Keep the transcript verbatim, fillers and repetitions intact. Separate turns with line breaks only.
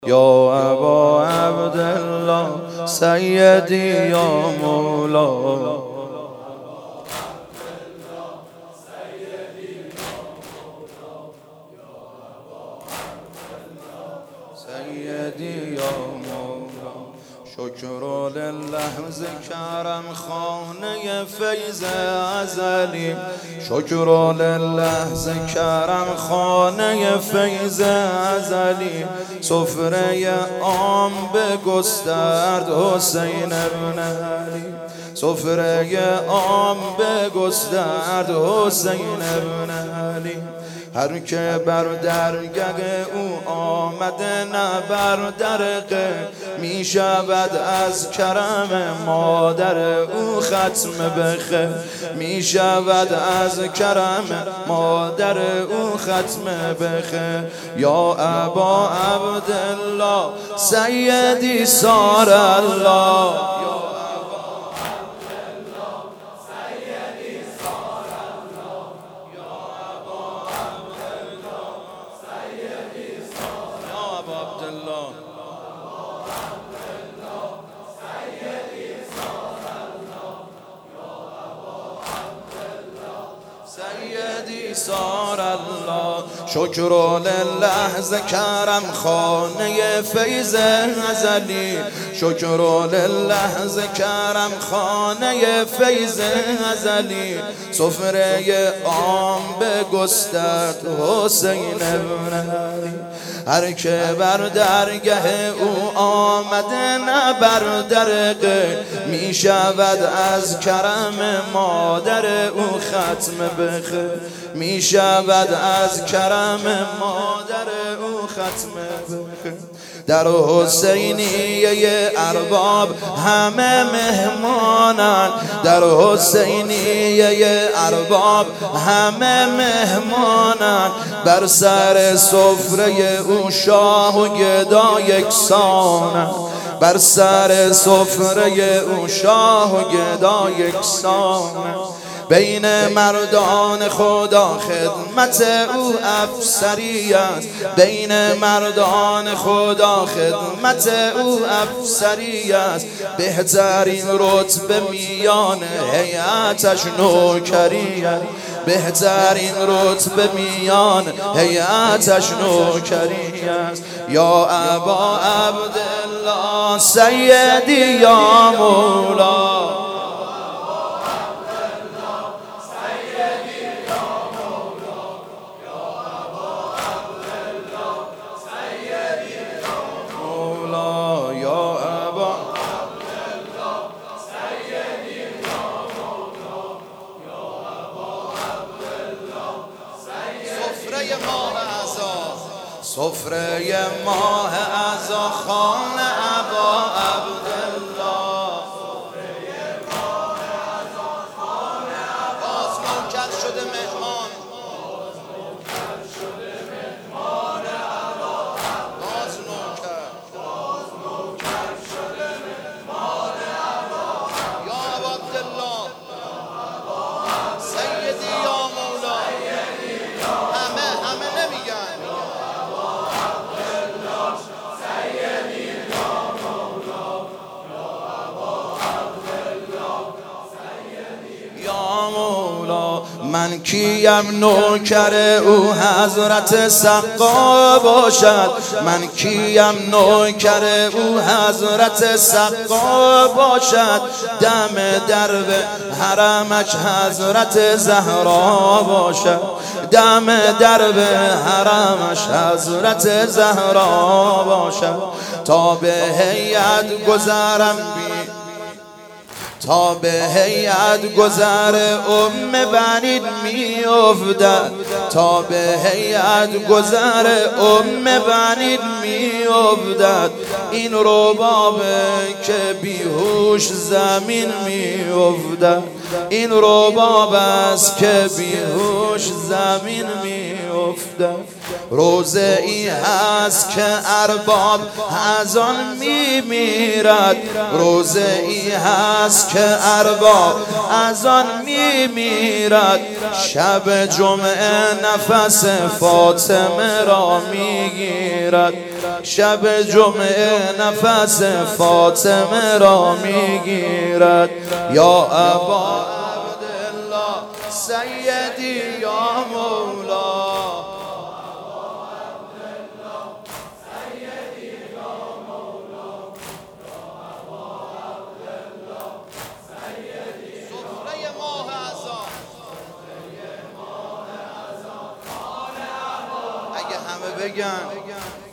یا ابا عبدالله سیدی یا مولا سیدی یا مولا شکر لله ذکرم خانه فیض ازلی شکر لله ذکرم خانه فیض ازلی سفره عام بگسترد حسین ابن علی سفره عام بگسترد حسین ابن علی هر که بر درگه او آمده نه بر درقه می شود از کرم مادر او ختم بخه می شود از کرم مادر او ختم بخه یا ابا عبدالله سیدی سار الله سیدی سار الله شکر لله ذکرم خانه فیض ازلی شکر لله ذکرم خانه فیض ازلی سفره عام بگسترد حسین ابن علی هر که بر درگه او آمده نه بر درقه می شود از کرم مادر او ختم بخه می شود از کرم مادر او ختم بخه در حسینیه ارباب همه مهمانن در حسینیه ارباب همه مهمانن بر سر سفره او شاه و گدا یکسانن بر سر سفره او شاه و گدا یکسانن بین مردان خدا خدمت او افسری است بین مردان خدا خدمت او افسری است بهترین رتبه میان هیئتش نوکری است بهترین رتبه میان هیئتش نوکری است یا ابا عبدالله سیدی یا مولا سفره ماه عزا خان ابا عبدالله سفره ماه عزا خان باز نوکر شده مهمان باز نوکر شده مهمان ابا باز نوکر باز نوکر شده مهمان ابا یا ابا عبدالله سیدی یا مولا همه همه نمیگن من کیم نوکر او حضرت سقا باشد من کیم نوکر او حضرت سقا باشد دم درب حرمش حضرت زهرا باشد دم درب حرمش حضرت زهرا باشد تا به هیئت گذرم بی تا به هیئت گذر ام بنید می افتد تا به هیئت گذر ام بنید می افتد این ربابه که بیهوش زمین می افتد این رباب است که بیهوش زمین می افتد روزه ای هست که ارباب از آن میمیرد، روزه ای هست که ارباب از آن میمیرد. شب جمعه نفس فاطمه را میگیرد، شب جمعه نفس فاطمه را میگیرد. یا ابا عبدالله سیدی یا مولا، اگه همه بگن